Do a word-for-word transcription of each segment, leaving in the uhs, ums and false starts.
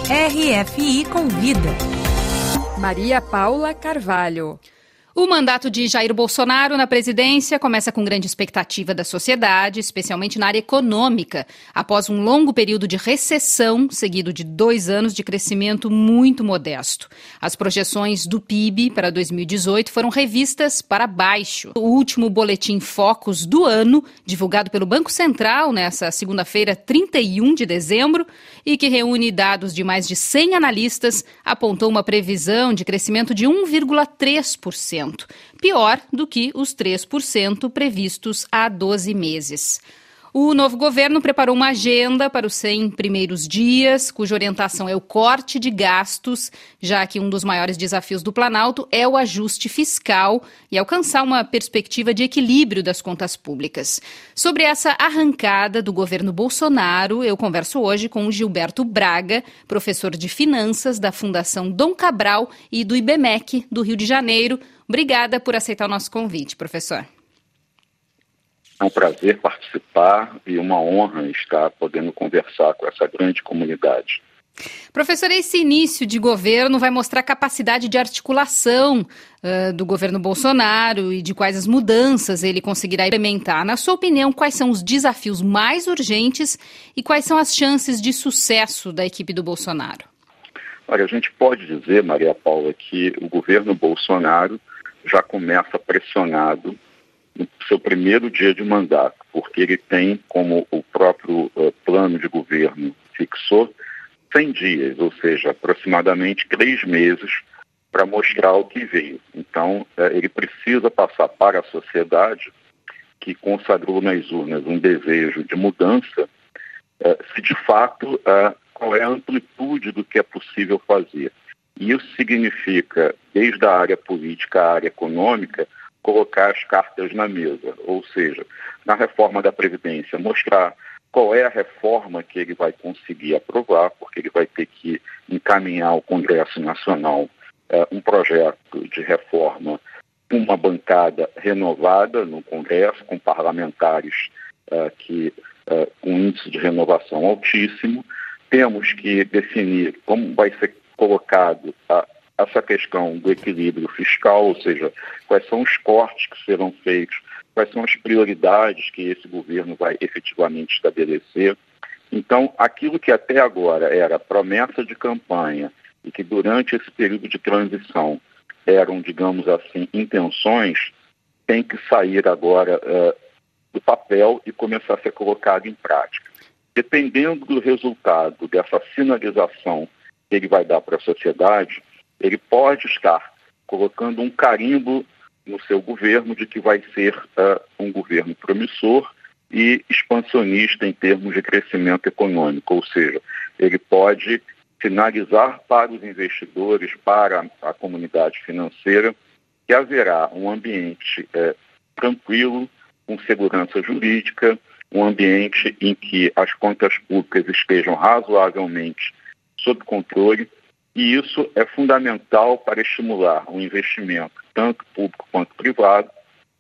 R F I Convida. Maria Paula Carvalho. O mandato de Jair Bolsonaro na presidência começa com grande expectativa da sociedade, especialmente na área econômica, após um longo período de recessão, seguido de dois anos de crescimento muito modesto. As projeções do P I B para dois mil e dezoito foram revistas para baixo. O último boletim Focus do ano, divulgado pelo Banco Central nesta segunda-feira, trinta e um de dezembro, e que reúne dados de mais de cem analistas, apontou uma previsão de crescimento de um vírgula três por cento. Pior do que os três por cento previstos há doze meses. O novo governo preparou uma agenda para os cem primeiros dias, cuja orientação é o corte de gastos, já que um dos maiores desafios do Planalto é o ajuste fiscal e alcançar uma perspectiva de equilíbrio das contas públicas. Sobre essa arrancada do governo Bolsonaro, eu converso hoje com Gilberto Braga, professor de finanças da Fundação Dom Cabral e do I B M E C do Rio de Janeiro. Obrigada por aceitar o nosso convite, professor. É um prazer participar e uma honra estar podendo conversar com essa grande comunidade. Professor, esse início de governo vai mostrar a capacidade de articulação uh, do governo Bolsonaro e de quais as mudanças ele conseguirá implementar. Na sua opinião, quais são os desafios mais urgentes e quais são as chances de sucesso da equipe do Bolsonaro? Olha, a gente pode dizer, Maria Paula, que o governo Bolsonaro já começa pressionado no seu primeiro dia de mandato, porque ele tem, como o próprio uh, plano de governo fixou, cem dias, ou seja, aproximadamente três meses, para mostrar o que veio. Então, uh, ele precisa passar para a sociedade, que consagrou nas urnas um desejo de mudança, uh, se de fato uh, qual é a amplitude do que é possível fazer. E isso significa, desde a área política à área econômica, colocar as cartas na mesa, ou seja, na reforma da Previdência, mostrar qual é a reforma que ele vai conseguir aprovar, porque ele vai ter que encaminhar ao Congresso Nacional uh, um projeto de reforma com uma bancada renovada no Congresso, com parlamentares uh, que, uh, com índice de renovação altíssimo. Temos que definir como vai ser colocado a essa questão do equilíbrio fiscal, ou seja, quais são os cortes que serão feitos, quais são as prioridades que esse governo vai efetivamente estabelecer. Então, aquilo que até agora era promessa de campanha e que durante esse período de transição eram, digamos assim, intenções, tem que sair agora uh, do papel e começar a ser colocado em prática. Dependendo do resultado dessa sinalização que ele vai dar para a sociedade, ele pode estar colocando um carimbo no seu governo de que vai ser uh, um governo promissor e expansionista em termos de crescimento econômico, ou seja, ele pode sinalizar para os investidores, para a comunidade financeira, que haverá um ambiente uh, tranquilo, com segurança jurídica, um ambiente em que as contas públicas estejam razoavelmente sob controle. E isso é fundamental para estimular o investimento, tanto público quanto privado,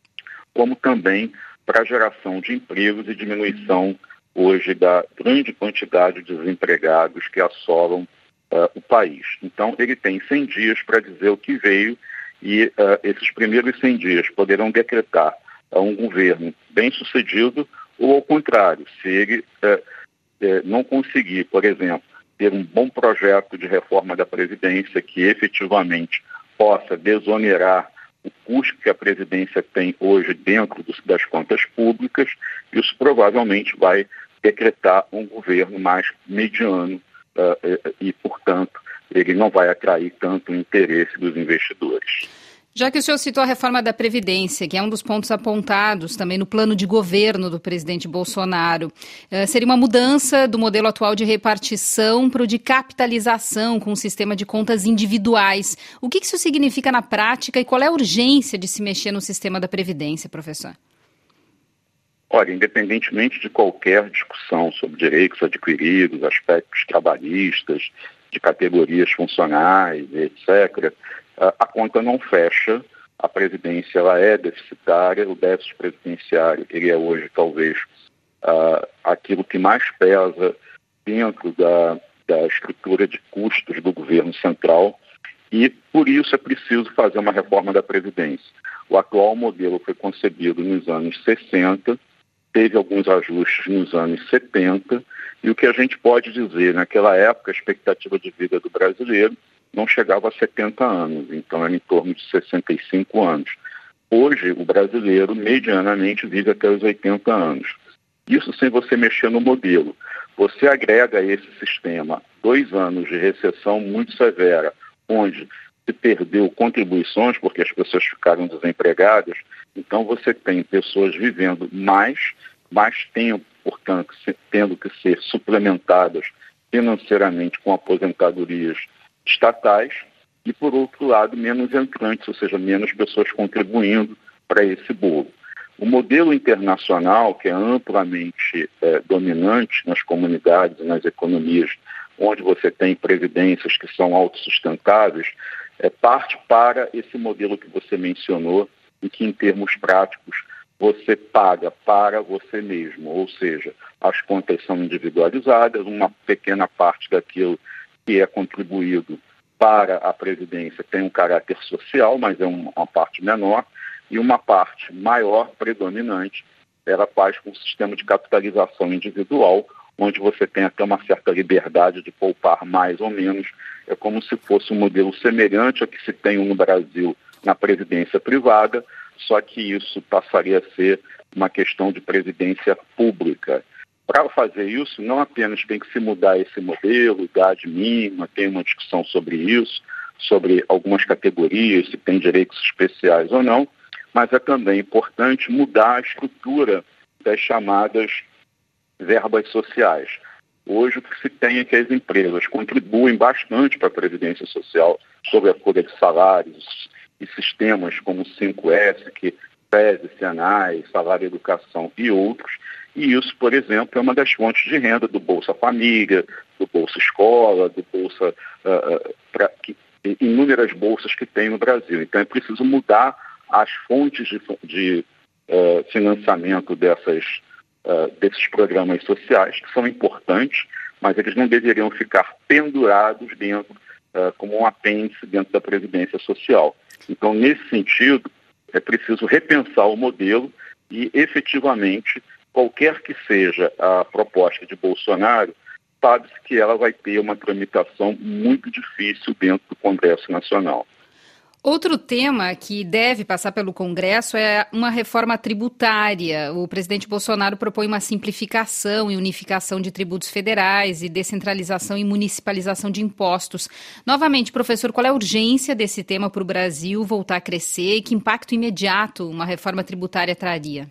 como também para a geração de empregos e diminuição hoje da grande quantidade de desempregados que assolam uh, o país. Então, ele tem cem dias para dizer o que veio e uh, esses primeiros cem dias poderão decretar uh, um governo bem-sucedido ou, ao contrário, se ele uh, uh, não conseguir, por exemplo, ter um bom projeto de reforma da Previdência que efetivamente possa desonerar o custo que a Previdência tem hoje dentro dos, das contas públicas, isso provavelmente vai decretar um governo mais mediano uh, e, e, portanto, ele não vai atrair tanto o interesse dos investidores. Já que o senhor citou a reforma da Previdência, que é um dos pontos apontados também no plano de governo do presidente Bolsonaro, uh, seria uma mudança do modelo atual de repartição para o de capitalização com o sistema de contas individuais. O que isso significa na prática e qual é a urgência de se mexer no sistema da Previdência, professor? Olha, independentemente de qualquer discussão sobre direitos adquiridos, aspectos trabalhistas, de categorias funcionais, etcétera, a conta não fecha, a Previdência ela é deficitária, o déficit previdenciário ele é hoje talvez uh, aquilo que mais pesa dentro da, da estrutura de custos do governo central e, por isso, é preciso fazer uma reforma da Previdência. O atual modelo foi concebido nos anos sessenta, teve alguns ajustes nos anos setenta, e o que a gente pode dizer, naquela época, a expectativa de vida do brasileiro não chegava a setenta anos, então era em torno de sessenta e cinco anos. Hoje, o brasileiro, medianamente, vive até os oitenta anos. Isso sem você mexer no modelo. Você agrega a esse sistema dois anos de recessão muito severa, onde se perdeu contribuições, porque as pessoas ficaram desempregadas, então você tem pessoas vivendo mais, mais tempo, portanto, tendo que ser suplementadas financeiramente com aposentadorias estatais, e, por outro lado, menos entrantes, ou seja, menos pessoas contribuindo para esse bolo. O modelo internacional, que é amplamente é, dominante nas comunidades e nas economias, onde você tem previdências que são autossustentáveis, é, parte para esse modelo que você mencionou, e que, em termos práticos, você paga para você mesmo, ou seja, as contas são individualizadas, uma pequena parte daquilo que é contribuído para a Previdência tem um caráter social, mas é uma parte menor, e uma parte maior, predominante, ela faz com um sistema de capitalização individual, onde você tem até uma certa liberdade de poupar mais ou menos. É como se fosse um modelo semelhante ao que se tem no Brasil na Previdência privada, só que isso passaria a ser uma questão de previdência pública. Para fazer isso, não apenas tem que se mudar esse modelo, idade mínima, tem uma discussão sobre isso, sobre algumas categorias, se tem direitos especiais ou não, mas é também importante mudar a estrutura das chamadas verbas sociais. Hoje o que se tem é que as empresas contribuem bastante para a Previdência Social sobre a folha de salários e sistemas como o cinco S, que PES, Senai, Salário Educação e outros, e isso, por exemplo, é uma das fontes de renda do Bolsa Família, do Bolsa Escola, do Bolsa, uh, pra, que, inúmeras bolsas que tem no Brasil. Então é preciso mudar as fontes de, de uh, financiamento dessas, uh, desses programas sociais, que são importantes, mas eles não deveriam ficar pendurados dentro, uh, como um apêndice dentro da Previdência Social. Então, nesse sentido, é preciso repensar o modelo e, efetivamente, qualquer que seja a proposta de Bolsonaro, sabe-se que ela vai ter uma tramitação muito difícil dentro do Congresso Nacional. Outro tema que deve passar pelo Congresso é uma reforma tributária. O presidente Bolsonaro propõe uma simplificação e unificação de tributos federais e descentralização e municipalização de impostos. Novamente, professor, qual é a urgência desse tema para o Brasil voltar a crescer e que impacto imediato uma reforma tributária traria?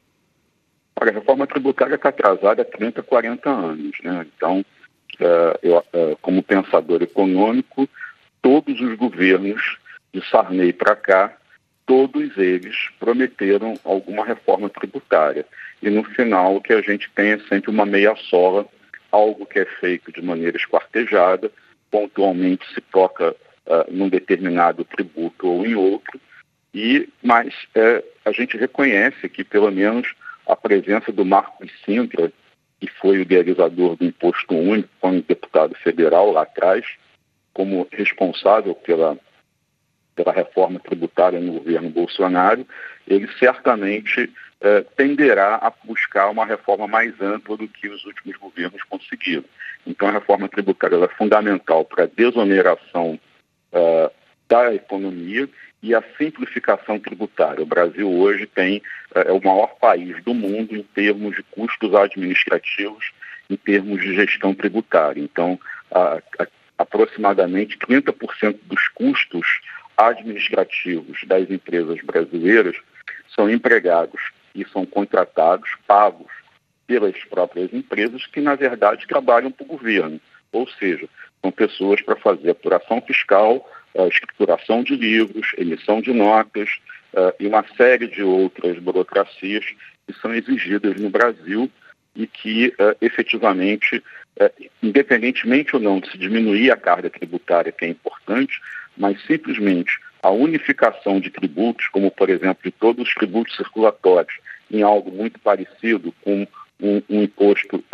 A reforma tributária está atrasada há trinta, quarenta anos, né? Então, uh, eu, uh, como pensador econômico, todos os governos de Sarney para cá, todos eles prometeram alguma reforma tributária. E no final o que a gente tem é sempre uma meia-sola, algo que é feito de maneira esquartejada, pontualmente se toca uh, num determinado tributo ou em outro, e, mas uh, a gente reconhece que pelo menos a presença do Marcos Sintra, que foi o idealizador do Imposto Único, como deputado federal lá atrás, como responsável pela pela reforma tributária no governo Bolsonaro, ele certamente eh, tenderá a buscar uma reforma mais ampla do que os últimos governos conseguiram. Então, a reforma tributária é fundamental para a desoneração eh, da economia e a simplificação tributária. O Brasil hoje tem, eh, é o maior país do mundo em termos de custos administrativos, em termos de gestão tributária. Então, a, a, aproximadamente trinta por cento dos custos administrativos das empresas brasileiras são empregados e são contratados, pagos pelas próprias empresas que, na verdade, trabalham para o governo. Ou seja, são pessoas para fazer apuração fiscal, a escrituração de livros, emissão de notas uh, e uma série de outras burocracias que são exigidas no Brasil e que, uh, efetivamente, uh, independentemente ou não de se diminuir a carga tributária, que é importante, mas simplesmente a unificação de tributos, como, por exemplo, de todos os tributos circulatórios, em algo muito parecido com um, um imposto uh,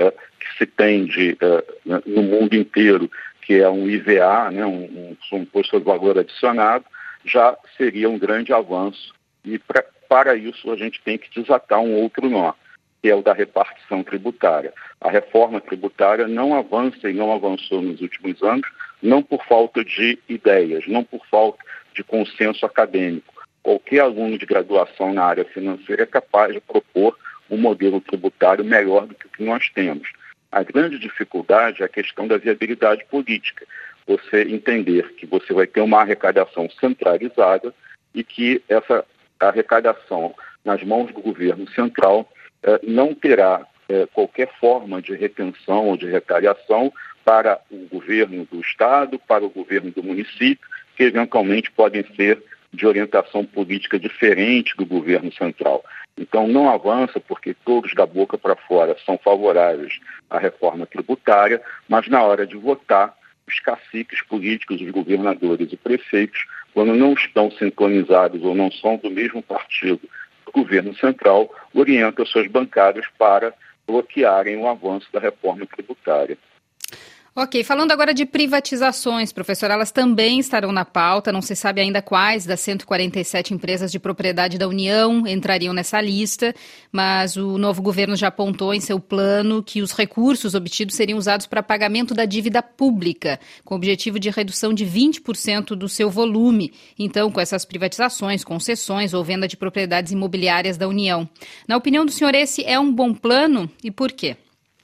que se tem de, uh, no mundo inteiro, que é um I V A, né, um, um imposto de valor adicionado, já seria um grande avanço. E pra, para isso a gente tem que desatar um outro nó, que é o da repartição tributária. A reforma tributária não avança e não avançou nos últimos anos, não por falta de ideias, não por falta de consenso acadêmico. Qualquer aluno de graduação na área financeira é capaz de propor um modelo tributário melhor do que o que nós temos. A grande dificuldade é a questão da viabilidade política. Você entender que você vai ter uma arrecadação centralizada e que essa arrecadação nas mãos do governo central eh, não terá eh, qualquer forma de retenção ou de retaliação para o governo do Estado, para o governo do município, que eventualmente podem ser de orientação política diferente do governo central. Então não avança porque todos da boca para fora são favoráveis à reforma tributária, mas na hora de votar, os caciques políticos, os governadores e prefeitos, quando não estão sincronizados ou não são do mesmo partido do governo central, orientam suas bancadas para bloquearem o avanço da reforma tributária. Ok, falando agora de privatizações, professor, elas também estarão na pauta, não se sabe ainda quais das cento e quarenta e sete empresas de propriedade da União entrariam nessa lista, mas o novo governo já apontou em seu plano que os recursos obtidos seriam usados para pagamento da dívida pública, com o objetivo de redução de vinte por cento do seu volume, então com essas privatizações, concessões ou venda de propriedades imobiliárias da União. Na opinião do senhor, esse é um bom plano e por quê?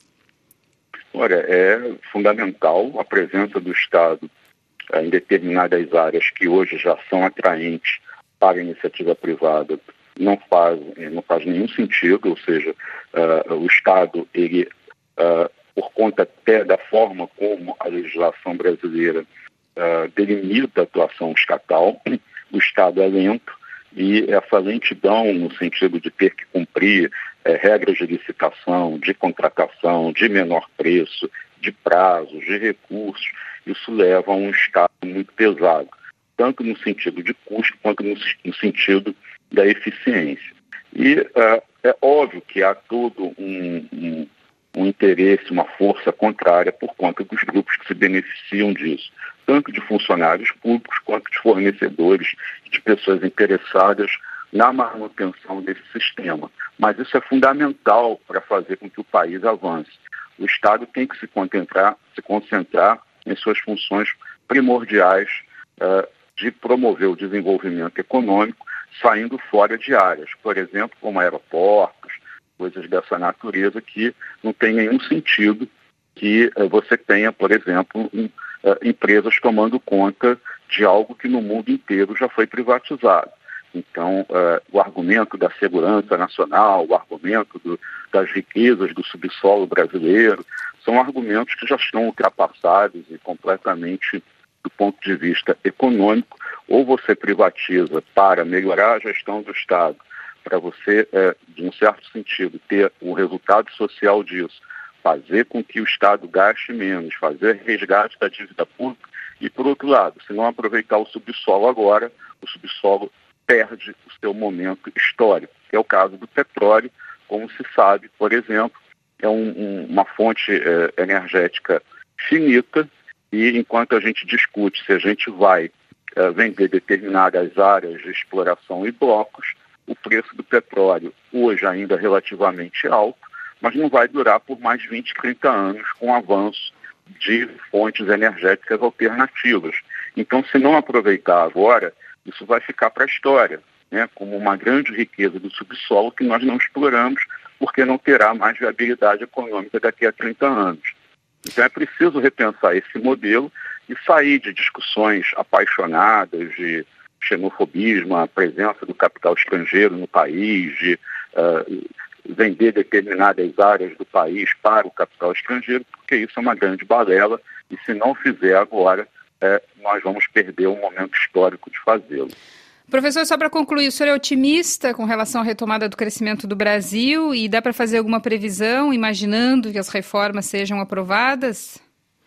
Olha, é fundamental a presença do Estado eh, em determinadas áreas que hoje já são atraentes para a iniciativa privada. Não faz, não faz nenhum sentido, ou seja, uh, o Estado, ele, uh, por conta até da forma como a legislação brasileira uh, delimita a atuação estatal, o Estado é lento e essa lentidão no sentido de ter que cumprir É, regras de licitação, de contratação, de menor preço, de prazos, de recursos, isso leva a um Estado muito pesado, tanto no sentido de custo quanto no, no sentido da eficiência. E uh, é óbvio que há todo um, um, um interesse, uma força contrária por conta dos grupos que se beneficiam disso, tanto de funcionários públicos quanto de fornecedores, de pessoas interessadas na manutenção desse sistema. Mas isso é fundamental para fazer com que o país avance. O Estado tem que se concentrar, se concentrar em suas funções primordiais uh, de promover o desenvolvimento econômico, saindo fora de áreas, por exemplo, como aeroportos, coisas dessa natureza que não tem nenhum sentido que uh, você tenha, por exemplo, um, uh, empresas tomando conta de algo que no mundo inteiro já foi privatizado. Então, uh, o argumento da segurança nacional, o argumento do, das riquezas do subsolo brasileiro, são argumentos que já estão ultrapassados e completamente, do ponto de vista econômico, ou você privatiza para melhorar a gestão do Estado, para você, uh, de um certo sentido, ter o resultado social disso, fazer com que o Estado gaste menos, fazer resgate da dívida pública, e, por outro lado, se não aproveitar o subsolo agora, o subsolo perde o seu momento histórico, que é o caso do petróleo, como se sabe, por exemplo, é um, um, uma fonte eh, energética finita e enquanto a gente discute se a gente vai eh, vender determinadas áreas de exploração e blocos, o preço do petróleo hoje ainda é relativamente alto, mas não vai durar por mais de vinte, trinta anos com o avanço de fontes energéticas alternativas. Então, se não aproveitar agora, isso vai ficar para a história, né, como uma grande riqueza do subsolo que nós não exploramos, porque não terá mais viabilidade econômica daqui a trinta anos. Então é preciso repensar esse modelo e sair de discussões apaixonadas de xenofobismo, a presença do capital estrangeiro no país, de uh, vender determinadas áreas do país para o capital estrangeiro, porque isso é uma grande balela e se não fizer agora, É, nós vamos perder um momento histórico de fazê-lo. Professor, só para concluir, o senhor é otimista com relação à retomada do crescimento do Brasil e dá para fazer alguma previsão, imaginando que as reformas sejam aprovadas?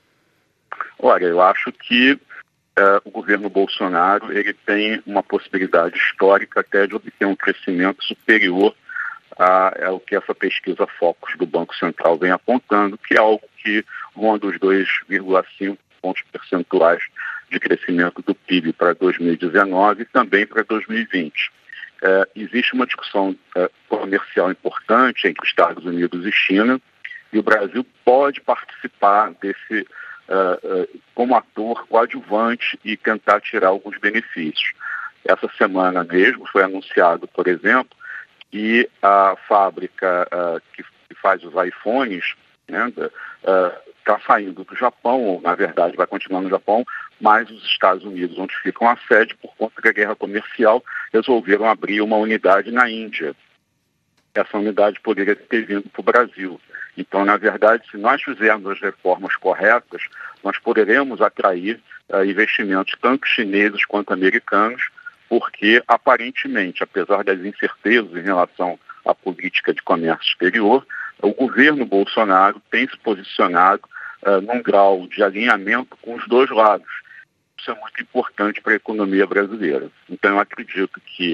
Olha, eu acho que uh, o governo Bolsonaro ele tem uma possibilidade histórica até de obter um crescimento superior ah, é o que essa pesquisa Focus do Banco Central vem apontando, que é algo que ronda os dois vírgula cinco pontos percentuais de crescimento do P I B para dois mil e dezenove e também para dois mil e vinte. É, existe uma discussão é, comercial importante entre Estados Unidos e China, e o Brasil pode participar desse uh, uh, como ator coadjuvante e tentar tirar alguns benefícios. Essa semana mesmo foi anunciado, por exemplo, que a fábrica uh, que, que faz os iPhones está uh, saindo do Japão, ou na verdade vai continuar no Japão, mas os Estados Unidos, onde ficam a sede por conta da guerra comercial, resolveram abrir uma unidade na Índia. Essa unidade poderia ter vindo para o Brasil. Então, na verdade, se nós fizermos as reformas corretas, nós poderemos atrair uh, investimentos tanto chineses quanto americanos, porque, aparentemente, apesar das incertezas em relação à política de comércio exterior, o governo Bolsonaro tem se posicionado uh, num grau de alinhamento com os dois lados. Isso é muito importante para a economia brasileira. Então, eu acredito que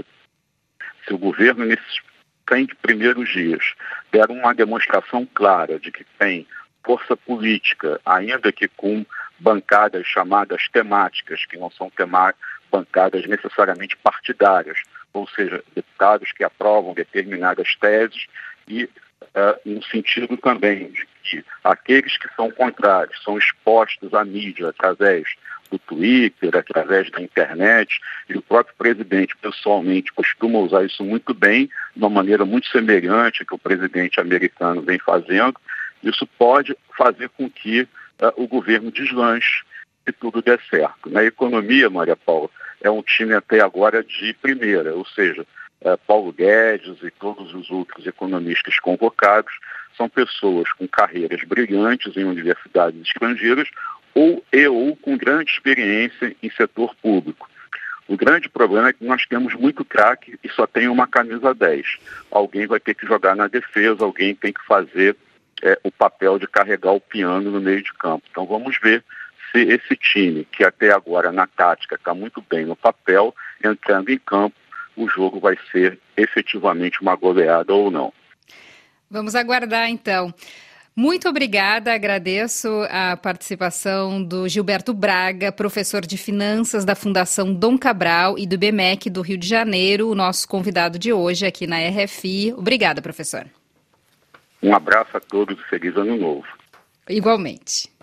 se o governo, nesses cem primeiros dias, der uma demonstração clara de que tem força política, ainda que com bancadas chamadas temáticas, que não são tema- bancadas necessariamente partidárias, ou seja, deputados que aprovam determinadas teses e uh, no sentido também de que aqueles que são contrários são expostos à mídia através do Twitter, através da internet, e o próprio presidente pessoalmente costuma usar isso muito bem, de uma maneira muito semelhante ao que o presidente americano vem fazendo. Isso pode fazer com que uh, o governo deslanche se tudo der certo. Na economia, Maria Paula, é um time até agora de primeira, ou seja, uh, Paulo Guedes e todos os outros economistas convocados são pessoas com carreiras brilhantes em universidades estrangeiras ou e ou com grande experiência em setor público. O grande problema é que nós temos muito craque e só tem uma camisa dez. Alguém vai ter que jogar na defesa, alguém tem que fazer é, o papel de carregar o piano no meio de campo. Então vamos ver se esse time, que até agora na tática está muito bem no papel, entrando em campo, o jogo vai ser efetivamente uma goleada ou não. Vamos aguardar então. Muito obrigada, agradeço a participação do Gilberto Braga, professor de Finanças da Fundação Dom Cabral e do I B M E C do Rio de Janeiro, o nosso convidado de hoje aqui na R F I. Obrigada, professor. Um abraço a todos e feliz ano novo. Igualmente.